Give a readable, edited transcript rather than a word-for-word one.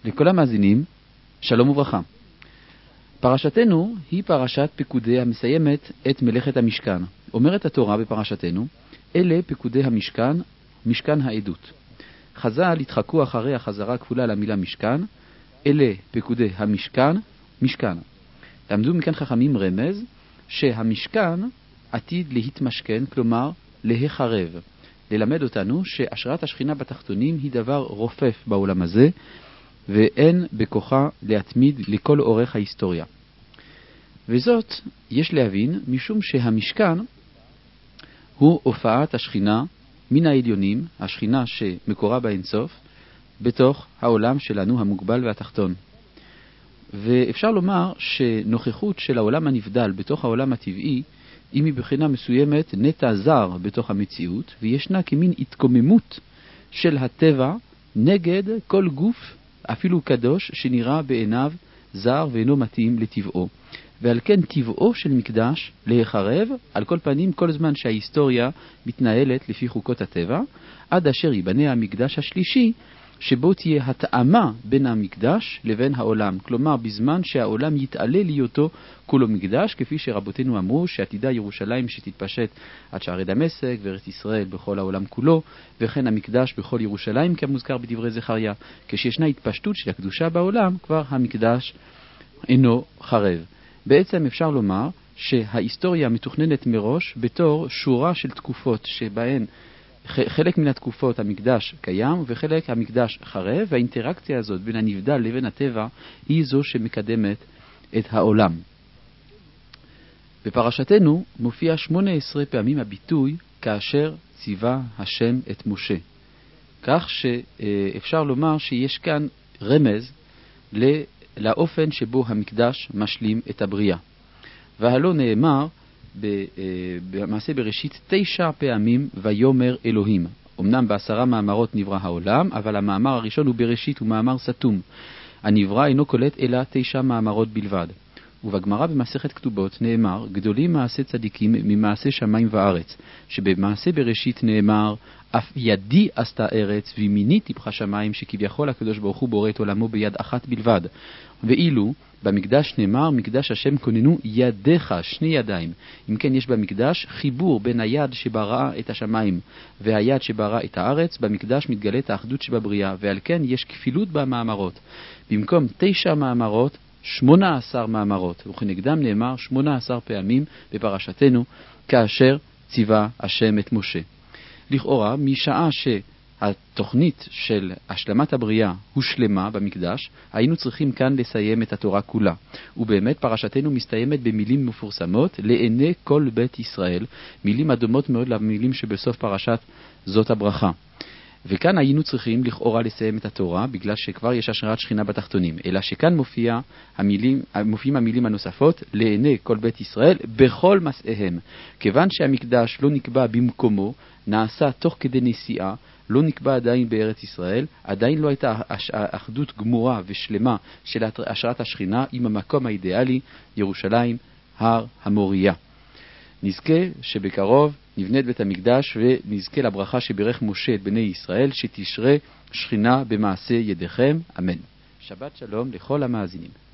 לכל המאזינים, שלום וברכה. פרשתנו היא פרשת פקודי המסיימת את מלאכת המשכן. אומרת התורה בפרשתנו, אלה פקודי המשכן, משכן העדות. חז"ל התחקו אחרי החזרה הכפולה למילה משכן, אלה פקודי המשכן, משכן. למדו מכאן חכמים רמז שהמשכן עתיד להתמשכן, כלומר להיחרב. ללמד אותנו שהשראת השכינה בתחתונים היא דבר רופף בעולם הזה, ואין בכוחה להתמיד לכל אורך ההיסטוריה. וזאת יש להבין משום שהמשכן הוא הופעת השכינה מן העליונים, השכינה שמקורה באינסוף, בתוך העולם שלנו המוגבל והתחתון. ואפשר לומר שנוכחות של העולם הנבדל בתוך העולם הטבעי היא מבחינה מסוימת נטע זר בתוך המציאות, וישנה כמין התקוממות של הטבע נגד כל גוף אפילו קדוש שנראה בעיניו זר ואינו מתאים לטבעו. ועל כן טבעו של מקדש להיחרב על כל פנים כל זמן שההיסטוריה מתנהלת לפי חוקות הטבע, עד אשר ייבנה המקדש השלישי שבו תהיה התאמה בין המקדש לבין העולם. כלומר, בזמן שהעולם יתעלה להיותו כולו מקדש, כפי שרבותינו אמרו שעתידה ירושלים שתתפשט עד שערי דמשק וארץ ישראל בכל העולם כולו, וכן המקדש בכל ירושלים כמוזכר בדברי זכריה. כשישנה התפשטות של הקדושה בעולם, כבר המקדש אינו חרב. בעצם אפשר לומר שההיסטוריה מתוכננת מראש בתור שורה של תקופות שבהן חלק מן התקופות המקדש קיים וחלק המקדש חרב, והאינטראקציה הזאת בין הנבדל לבין הטבע היא זו שמקדמת את העולם. בפרשתנו מופיע 18 פעמים הביטוי כאשר ציווה השם את משה. כך שאפשר לומר שיש כאן רמז לאופן שבו המקדש משלים את הבריאה. והלא נאמר במעשה בראשית 9 פעמים ויומר אלוהים. אמנם ב10 מאמרות נברא העולם, אבל המאמר הראשון הוא בראשית, הוא מאמר סתום. הנברא אינו קולט אלא 9 מאמרות בלבד. ובגמרא במסכת כתובות נאמר, גדולים מעשה צדיקים ממעשה שמיים וארץ, שבמעשה בראשית נאמר, אף ידי עשתה ארץ וימיני טיפחה שמיים, שכביכול הקדוש ברוך הוא בורא את עולמו ביד אחת בלבד. ואילו במקדש נאמר, מקדש השם כוננו ידיך, 2 ידיים. אם כן, יש במקדש חיבור בין היד שבראה את השמיים והיד שבראה את הארץ. במקדש מתגלית האחדות שבבריאה, ועל כן יש כפילות במאמרות. במקום 9 מאמרות 18 מאמרות, וכנגדם נאמר 18 פעמים בפרשתנו כאשר ציווה השם את משה. לכאורה, משעה שהתוכנית של השלמת הבריאה הושלמה במקדש, היינו צריכים כאן לסיים את התורה כולה. ובאמת פרשתנו מסתיימת במילים מפורסמות לעיני כל בית ישראל, מילים הדומות מאוד למילים שבסוף פרשת זאת הברכה. וכאן היינו צריכים לכאורה לסיים את התורה, בגלל שכבר יש השראת שכינה בתחתונים. אלא שכאן מופיעים המילים הנוספות, לעיני כל בית ישראל, בכל מסעיהם. כיוון שהמקדש לא נקבע במקומו, נעשה תוך כדי נסיעה, לא נקבע עדיין בארץ ישראל, עדיין לא הייתה אחדות גמורה ושלמה של השראת השכינה עם המקום האידיאלי, ירושלים, הר המוריה. נזכה שבקרוב נבנה את בית המקדש ונזכה לברכה שברך משה את בני ישראל, שתשרה שכינה במעשה ידיכם. אמן. שבת שלום לכל המאזינים.